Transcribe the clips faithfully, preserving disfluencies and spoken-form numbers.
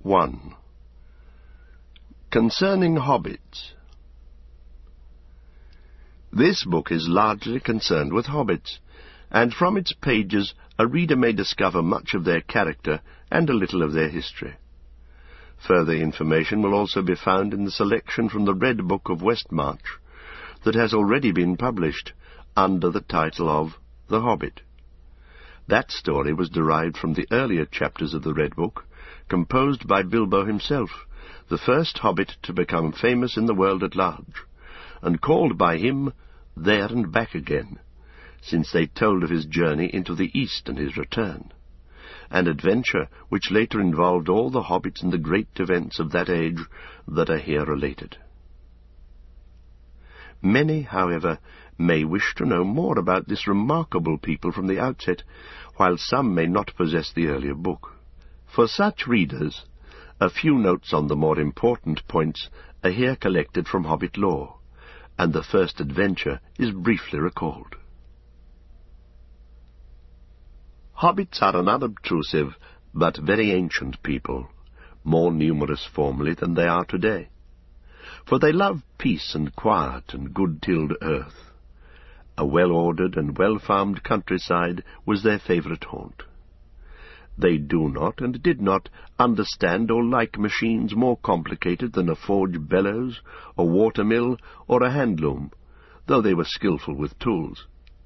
one. Concerning Hobbits. This book is largely concerned with hobbits, and from its pages a reader may discover much of their character and a little of their history. Further information will also be found in the selection from the Red Book of Westmarch that has already been published under the title of The Hobbit. That story was derived from the earlier chapters of the Red Book, composed by Bilbo himself, the first hobbit to become famous in the world at large, and called by him There and Back Again, since they told of his journey into the East and his return, an adventure which later involved all the hobbits in the great events of that age that are here related. Many, however, may wish to know more about this remarkable people from the outset, while some may not possess the earlier book. For such readers, a few notes on the more important points are here collected from Hobbit lore, and the first adventure is briefly recalled. Hobbits are an unobtrusive but very ancient people, more numerous formerly than they are today, for they love peace and quiet and good-tilled earth. A well-ordered and well-farmed countryside was their favourite haunt. They do not and did not understand or like machines more complicated than a forge bellows, a water-mill, or a hand-loom, though they were skilful with tools.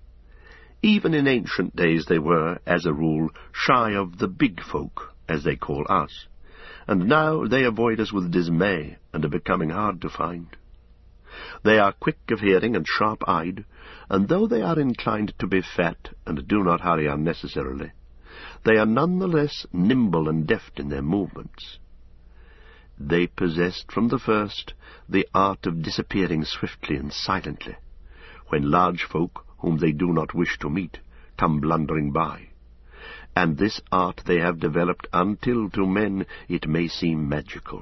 Even in ancient days they were, as a rule, shy of the big folk, as they call us, and now they avoid us with dismay and are becoming hard to find. They are quick of hearing and sharp-eyed, and though they are inclined to be fat and do not hurry unnecessarily, they are none the less nimble and deft in their movements. They possessed from the first the art of disappearing swiftly and silently, when large folk whom they do not wish to meet come blundering by, and this art they have developed until to men it may seem magical.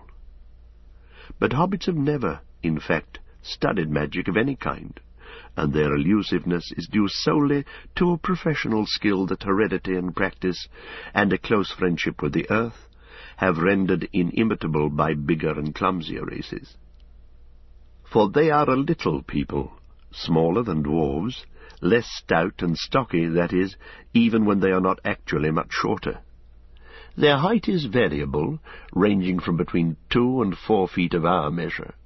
But hobbits have never, in fact, studied magic of any kind, and their elusiveness is due solely to a professional skill that heredity and practice, and a close friendship with the earth, have rendered inimitable by bigger and clumsier races. For they are a little people, smaller than dwarves, less stout and stocky, that is, even when they are not actually much shorter. Their height is variable, ranging from between two and four feet of our measure.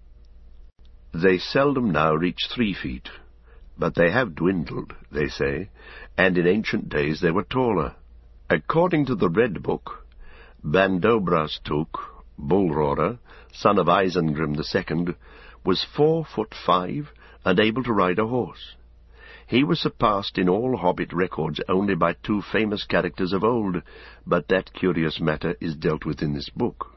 They seldom now reach three feet, but they have dwindled, they say, and in ancient days they were taller. According to the Red Book, Bandobras Took, Bull-Roarer, son of Isengrim the Second, was four foot five and able to ride a horse. He was surpassed in all Hobbit records only by two famous characters of old, but that curious matter is dealt with in this book.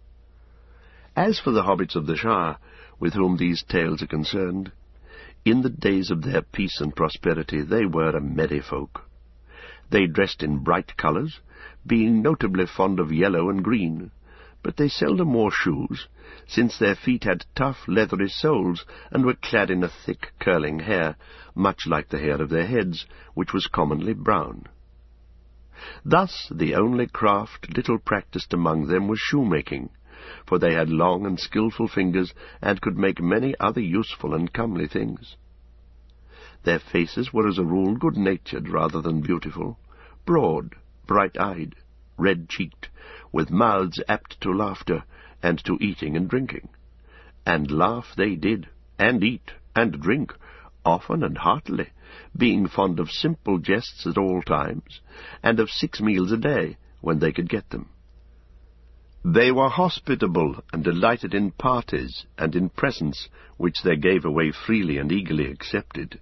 As for the hobbits of the Shire, with whom these tales are concerned, in the days of their peace and prosperity they were a merry folk. They dressed in bright colours, being notably fond of yellow and green, but they seldom wore shoes, since their feet had tough, leathery soles, and were clad in a thick, curling hair, much like the hair of their heads, which was commonly brown. Thus the only craft little practised among them was shoemaking, for they had long and skilful fingers, and could make many other useful and comely things. Their faces were as a rule good-natured rather than beautiful, broad, bright-eyed, red-cheeked, with mouths apt to laughter, and to eating and drinking. And laugh they did, and eat, and drink, often and heartily, being fond of simple jests at all times, and of six meals a day, when they could get them. They were hospitable, and delighted in parties, and in presents, which they gave away freely and eagerly accepted.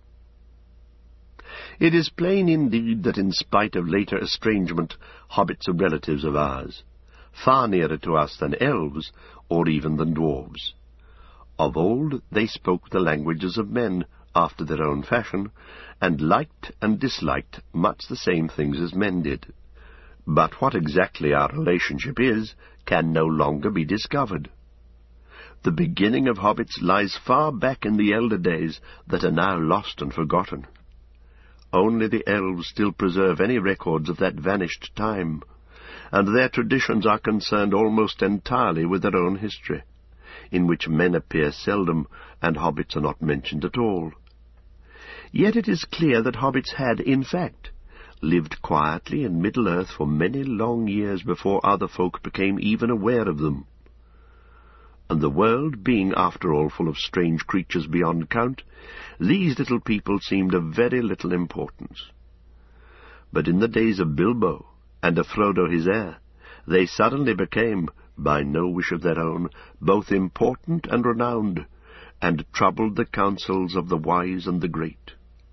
It is plain indeed that in spite of later estrangement, hobbits are relatives of ours, far nearer to us than elves, or even than dwarves. Of old they spoke the languages of men, after their own fashion, and liked and disliked much the same things as men did. But what exactly our relationship is, can no longer be discovered. The beginning of hobbits lies far back in the elder days that are now lost and forgotten. Only the elves still preserve any records of that vanished time, and their traditions are concerned almost entirely with their own history, in which men appear seldom, and hobbits are not mentioned at all. Yet it is clear that hobbits had, in fact, lived quietly in Middle-earth for many long years before other folk became even aware of them. And the world being, after all, full of strange creatures beyond count, these little people seemed of very little importance. But in the days of Bilbo, and of Frodo his heir, they suddenly became, by no wish of their own, both important and renowned, and troubled the counsels of the wise and the great.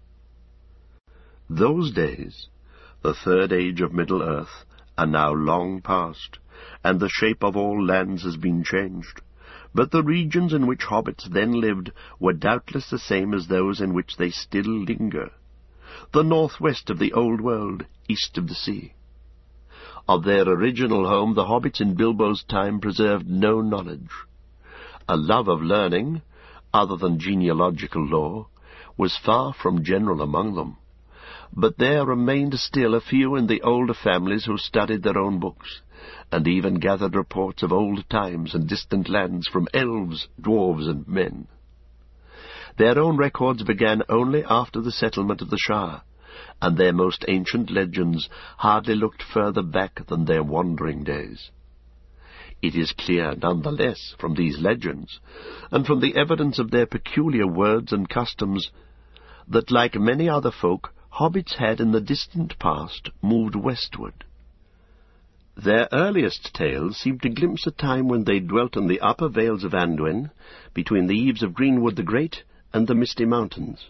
Those days, the third age of Middle-earth, are now long past, and the shape of all lands has been changed. But the regions in which hobbits then lived were doubtless the same as those in which they still linger, the northwest of the old world, east of the sea. Of their original home the hobbits in Bilbo's time preserved no knowledge. A love of learning, other than genealogical lore, was far from general among them, but there remained still a few in the older families who studied their own books, and even gathered reports of old times and distant lands from elves, dwarves, and men. Their own records began only after the settlement of the Shire, and their most ancient legends hardly looked further back than their wandering days. It is clear, none the less, from these legends, and from the evidence of their peculiar words and customs, that, like many other folk, hobbits had in the distant past moved westward. Their earliest tales seem to glimpse a time when they dwelt in the upper vales of Anduin, between the eaves of Greenwood the Great and the Misty Mountains.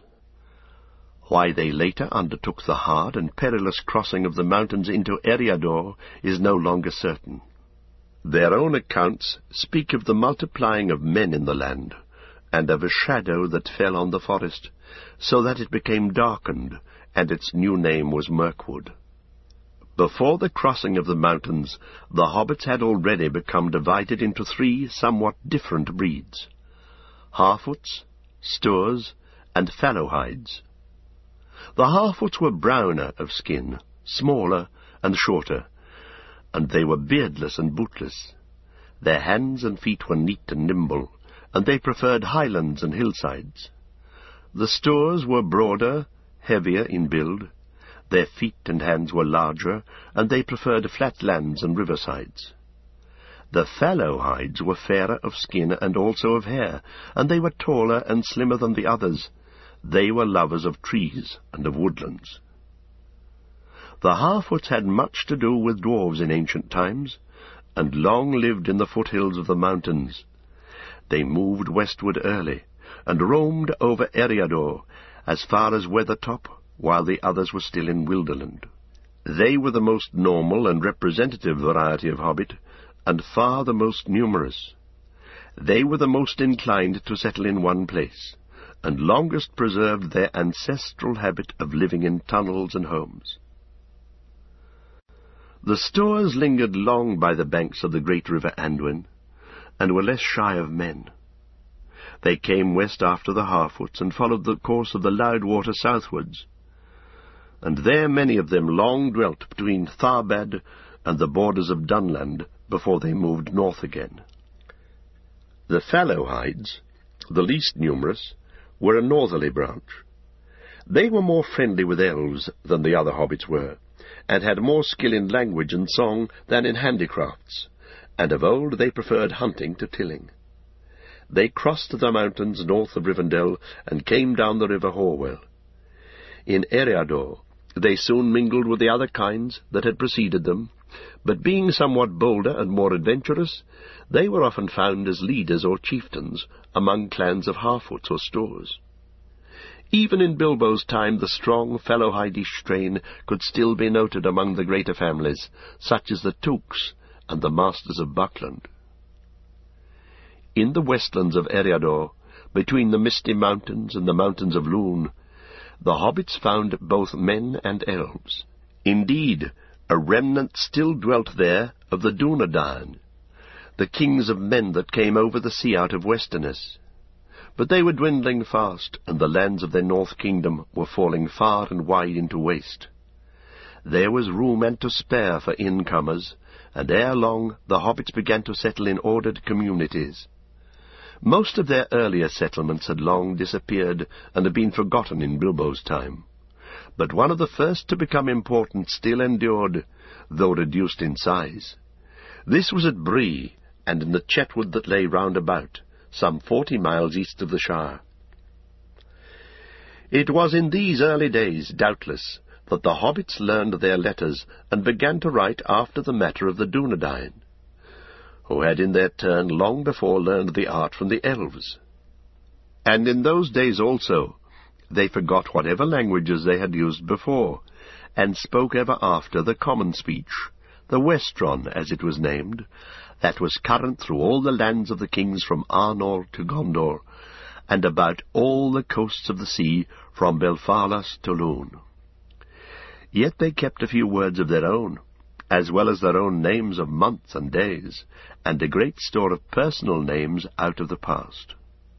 Why they later undertook the hard and perilous crossing of the mountains into Eriador is no longer certain. Their own accounts speak of the multiplying of men in the land, and of a shadow that fell on the forest, so that it became darkened, and its new name was Mirkwood. Before the crossing of the mountains, the hobbits had already become divided into three somewhat different breeds: Harfoots, Stoors, and Fallowhides. The Harfoots were browner of skin, smaller and shorter, and they were beardless and bootless. Their hands and feet were neat and nimble, and they preferred highlands and hillsides. The Stoors were broader, heavier in build. Their feet and hands were larger, and they preferred flat lands and riversides. The Fallowhides were fairer of skin and also of hair, and they were taller and slimmer than the others. They were lovers of trees and of woodlands. The Harfoots had much to do with dwarves in ancient times, and long lived in the foothills of the mountains. They moved westward early, and roamed over Eriador as far as Weathertop, while the others were still in Wilderland. They were the most normal and representative variety of hobbit, and far the most numerous. They were the most inclined to settle in one place, and longest preserved their ancestral habit of living in tunnels and homes. The Stoors lingered long by the banks of the great river Anduin, and were less shy of men. They came west after the Harfoots, and followed the course of the Loudwater southwards, and there many of them long dwelt between Tharbad and the borders of Dunland before they moved north again. The Fallowhides, the least numerous, were a northerly branch. They were more friendly with elves than the other hobbits were, and had more skill in language and song than in handicrafts, and of old they preferred hunting to tilling. They crossed the mountains north of Rivendell, and came down the river Horwell. In Eriador they soon mingled with the other kinds that had preceded them, but being somewhat bolder and more adventurous, they were often found as leaders or chieftains among clans of Harfoots or Stoors. Even in Bilbo's time the strong Fallowhidish strain could still be noted among the greater families, such as the Tooks and the Masters of Buckland. In the westlands of Eriador, between the Misty Mountains and the mountains of Lune, the hobbits found both men and elves. Indeed, a remnant still dwelt there of the Dunedain, the kings of men that came over the sea out of Westerness. But they were dwindling fast, and the lands of their north kingdom were falling far and wide into waste. there was room and to spare for incomers, and ere long the hobbits began to settle in ordered communities. Most of their earlier settlements had long disappeared and had been forgotten in Bilbo's time. But one of the first to become important still endured, though reduced in size. This was at Bree, and in the Chetwood that lay round about, some forty miles east of the Shire. It was in these early days, doubtless, that the hobbits learned their letters and began to write after the matter of the Dunedain, who had in their turn long before learned the art from the elves. And in those days also they forgot whatever languages they had used before, and spoke ever after the common speech, the Westron, as it was named, that was current through all the lands of the kings from Arnor to Gondor, and about all the coasts of the sea from Belfalas to Lune. Yet they kept a few words of their own, as well as their own names of months and days, and a great store of personal names out of the past.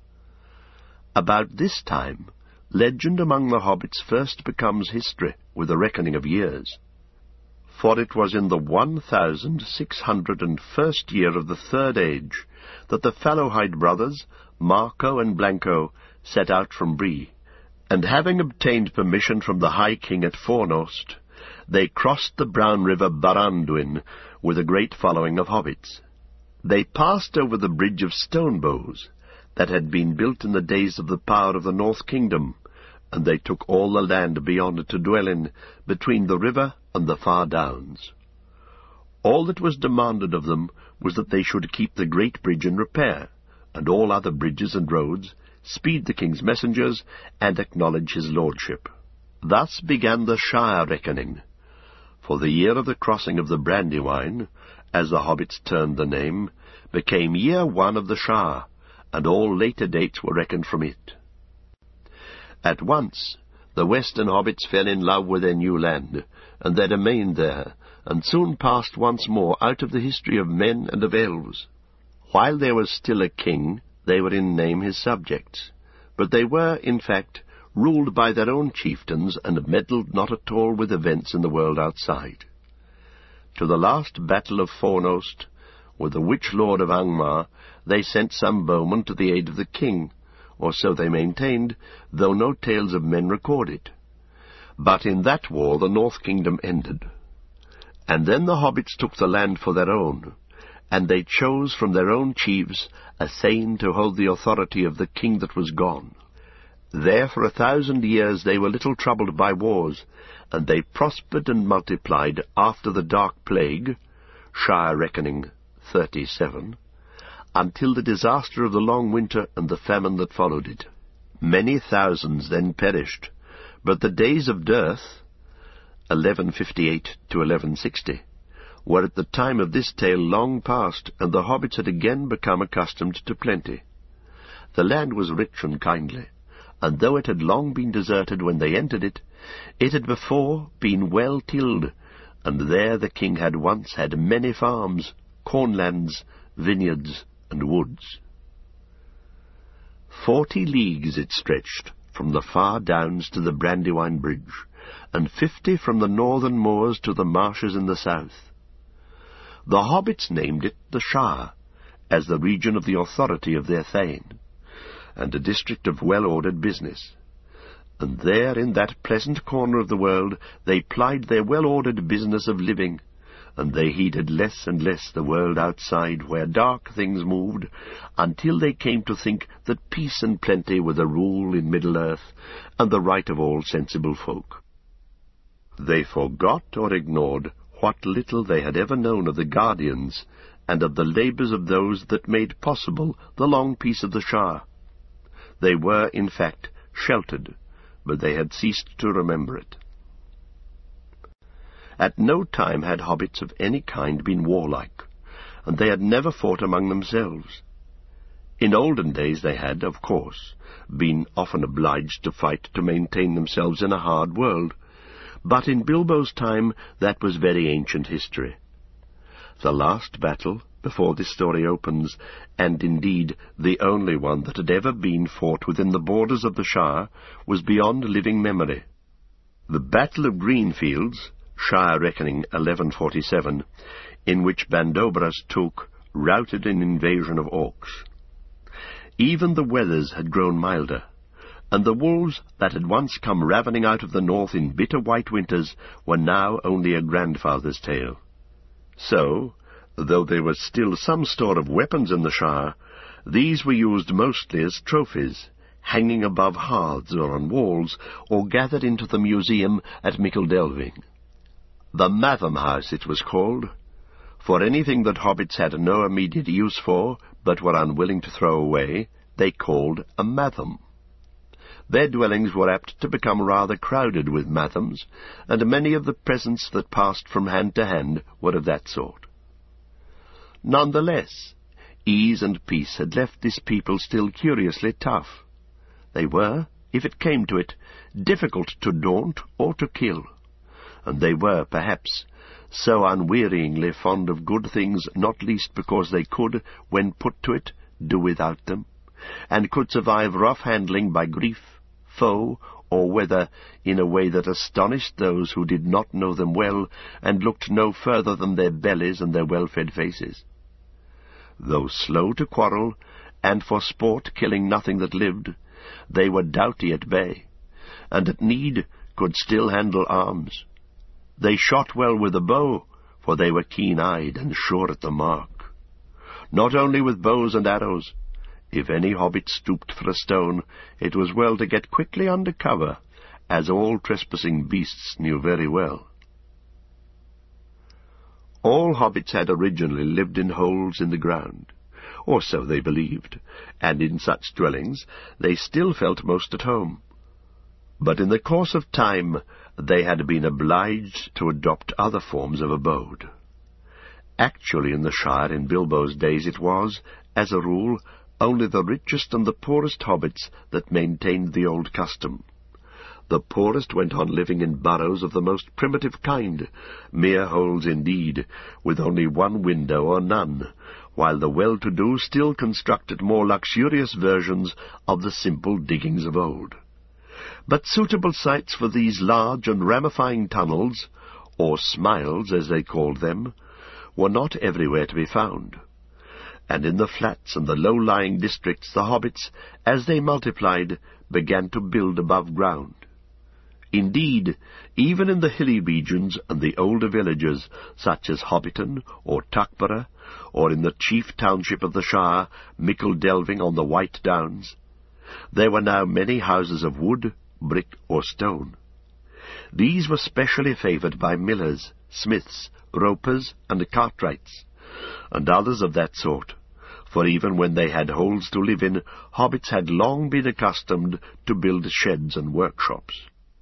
About this time, legend among the hobbits first becomes history with a reckoning of years. For it was in the one thousand six hundred and first year of the Third Age that the Fallowhide brothers, Marco and Blanco, set out from Bree, and having obtained permission from the High King at Fornost, they crossed the brown river Baranduin with a great following of hobbits. They passed over the bridge of stone bows that had been built in the days of the power of the North Kingdom, and they took all the land beyond to dwell in, between the river and the far downs. All that was demanded of them was that they should keep the great bridge in repair, and all other bridges and roads, speed the king's messengers, and acknowledge his lordship. Thus began the Shire reckoning, for the year of the crossing of the Brandywine, as the hobbits termed the name, became year one of the Shire, and all later dates were reckoned from it. At once the western hobbits fell in love with their new land, and they remained there, and soon passed once more out of the history of men and of elves. While there was still a king, they were in name his subjects, but they were, in fact, ruled by their own chieftains, and meddled not at all with events in the world outside. To the last battle of Fornost, with the witch-lord of Angmar, they sent some bowmen to the aid of the king, or so they maintained, though no tales of men record it. But in that war the North Kingdom ended. And then the hobbits took the land for their own, and they chose from their own chiefs a thane to hold the authority of the king that was gone. There for a thousand years they were little troubled by wars, and they prospered and multiplied after the Dark Plague, Shire reckoning thirty-seven, until the disaster of the long winter and the famine that followed it. Many thousands then perished, but the days of dearth, eleven fifty-eight to eleven sixty, were at the time of this tale long past, and the hobbits had again become accustomed to plenty. The land was rich and kindly, and though it had long been deserted when they entered it, it had before been well tilled, and there the king had once had many farms, cornlands, vineyards, and woods. Forty leagues it stretched, from the far downs to the Brandywine Bridge, and fifty from the northern moors to the marshes in the south. The hobbits named it the Shire, as the region of the authority of their thane, and a district of well-ordered business. And there, in that pleasant corner of the world, they plied their well-ordered business of living, and they heeded less and less the world outside, where dark things moved, until they came to think that peace and plenty were the rule in Middle-earth, and the right of all sensible folk. They forgot or ignored what little they had ever known of the Guardians, and of the labours of those that made possible the long peace of the Shire. They were, in fact, sheltered, but they had ceased to remember it. At no time had hobbits of any kind been warlike, and they had never fought among themselves. In olden days they had, of course, been often obliged to fight to maintain themselves in a hard world, but in Bilbo's time that was very ancient history. The last battle, before this story opens, and indeed the only one that had ever been fought within the borders of the Shire, was beyond living memory. The Battle of Greenfields, Shire Reckoning eleven forty-seven, in which Bandobras took, routed an invasion of orcs. Even the weathers had grown milder, and the wolves that had once come ravening out of the north in bitter white winters were now only a grandfather's tale. So, though there was still some store of weapons in the Shire, these were used mostly as trophies, hanging above hearths or on walls, or gathered into the museum at Micheldelving. The Matham House it was called, for anything that hobbits had no immediate use for, but were unwilling to throw away, they called a Matham. Their dwellings were apt to become rather crowded with Mathams, and many of the presents that passed from hand to hand were of that sort. None the less, ease and peace had left this people still curiously tough. They were, if it came to it, difficult to daunt or to kill, and they were, perhaps, so unwearyingly fond of good things, not least because they could, when put to it, do without them, and could survive rough handling by grief, foe, or weather, in a way that astonished those who did not know them well, and looked no further than their bellies and their well-fed faces. Though slow to quarrel, and for sport killing nothing that lived, they were doughty at bay, and at need could still handle arms. They shot well with a bow, for they were keen-eyed and sure at the mark. Not only with bows and arrows. If any hobbit stooped for a stone, it was well to get quickly under cover, as all trespassing beasts knew very well. All hobbits had originally lived in holes in the ground, or so they believed, and in such dwellings they still felt most at home. But in the course of time they had been obliged to adopt other forms of abode. Actually in the Shire in Bilbo's days it was, as a rule, only the richest and the poorest hobbits that maintained the old custom. The poorest went on living in burrows of the most primitive kind, mere holes indeed, with only one window or none, while the well-to-do still constructed more luxurious versions of the simple diggings of old. But suitable sites for these large and ramifying tunnels, or smiles as they called them, were not everywhere to be found. And in the flats and the low-lying districts the hobbits, as they multiplied, began to build above ground. Indeed, even in the hilly regions and the older villages, such as Hobbiton or Tuckborough, or in the chief township of the Shire, Micheldelving on the White Downs, there were now many houses of wood, brick, or stone. These were specially favoured by millers, smiths, ropers, and cartwrights, and others of that sort, for even when they had holes to live in, hobbits had long been accustomed to build sheds and workshops.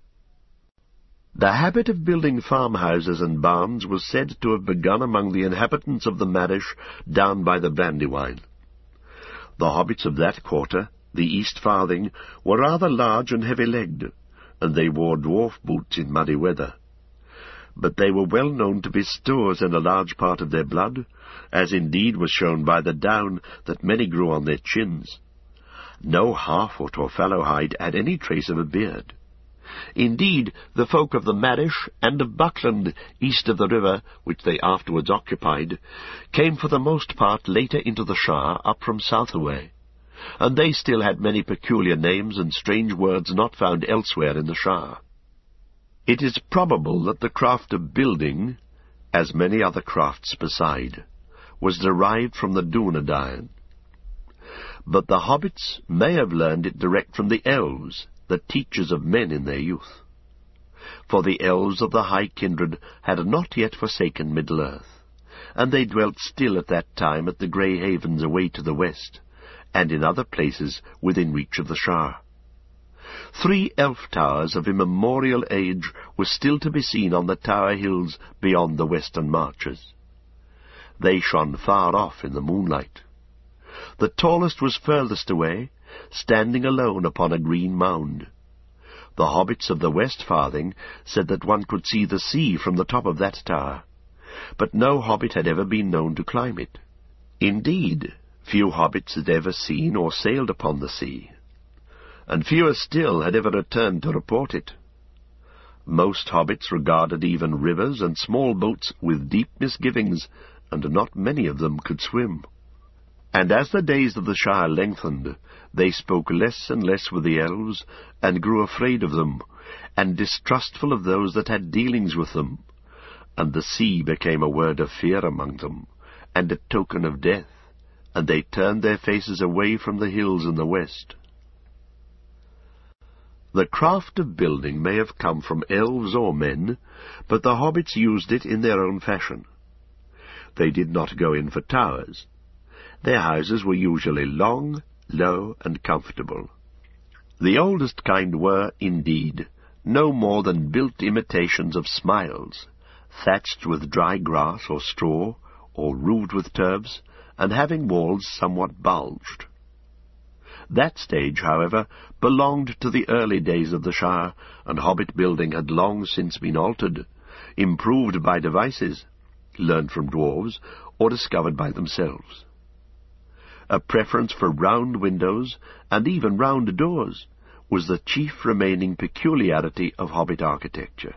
The habit of building farmhouses and barns was said to have begun among the inhabitants of the Marish down by the Brandywine. The hobbits of that quarter, the East Farthing, were rather large and heavy-legged, and they wore dwarf boots in muddy weather. But they were well known to be stoers in a large part of their blood, as indeed was shown by the down that many grew on their chins. No Harfoot or Fallowhide had any trace of a beard. Indeed, the folk of the Marish and of Buckland, east of the river, which they afterwards occupied, came for the most part later into the Shire up from Southaway, and they still had many peculiar names and strange words not found elsewhere in the Shire. It is probable that the craft of building, as many other crafts beside, was derived from the Dunedain. But the hobbits may have learned it direct from the elves, the teachers of men in their youth. For the elves of the high kindred had not yet forsaken Middle-earth, and they dwelt still at that time at the Grey Havens away to the west, and in other places within reach of the Shire. Three elf towers of immemorial age were still to be seen on the Tower Hills beyond the western marches. They shone far off in the moonlight. The tallest was furthest away, standing alone upon a green mound. The hobbits of the West Farthing said that one could see the sea from the top of that tower, but no hobbit had ever been known to climb it. Indeed, few hobbits had ever seen or sailed upon the sea, and fewer still had ever returned to report it. Most hobbits regarded even rivers and small boats with deep misgivings, and not many of them could swim. And as the days of the Shire lengthened, they spoke less and less with the elves, and grew afraid of them, and distrustful of those that had dealings with them. And the sea became a word of fear among them, and a token of death, and they turned their faces away from the hills in the west. The craft of building may have come from elves or men, but the hobbits used it in their own fashion. They did not go in for towers. Their houses were usually long, low, and comfortable. The oldest kind were, indeed, no more than built imitations of smiles, thatched with dry grass or straw, or roofed with turfs, and having walls somewhat bulged. That stage, however, belonged to the early days of the Shire, and hobbit building had long since been altered, improved by devices, learned from dwarves, or discovered by themselves. A preference for round windows, and even round doors, was the chief remaining peculiarity of hobbit architecture.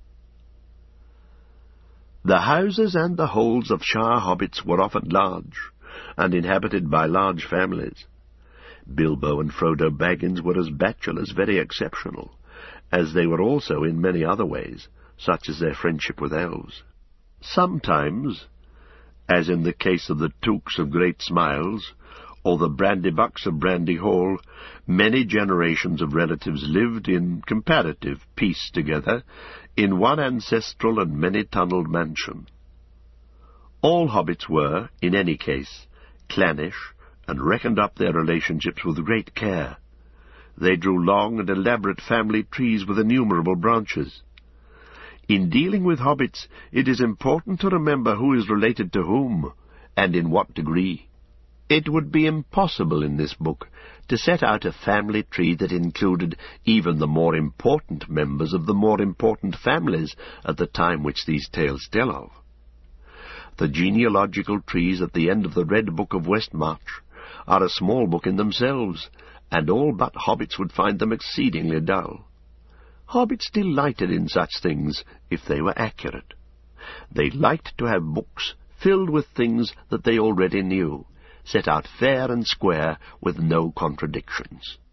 The houses and the holes of Shire hobbits were often large, and inhabited by large families. Bilbo and Frodo Baggins were as bachelors very exceptional, as they were also in many other ways, such as their friendship with elves. Sometimes, as in the case of the Tooks of Great Smiles, or the Brandybucks of Brandy Hall, many generations of relatives lived in comparative peace together in one ancestral and many-tunnelled mansion. All hobbits were, in any case, clannish, and reckoned up their relationships with great care. They drew long and elaborate family trees with innumerable branches. In dealing with hobbits, it is important to remember who is related to whom, and in what degree. It would be impossible in this book to set out a family tree that included even the more important members of the more important families at the time which these tales tell of. The genealogical trees at the end of the Red Book of Westmarch are a small book in themselves, and all but hobbits would find them exceedingly dull. Hobbits delighted in such things if they were accurate. They liked to have books filled with things that they already knew, set out fair and square with no contradictions.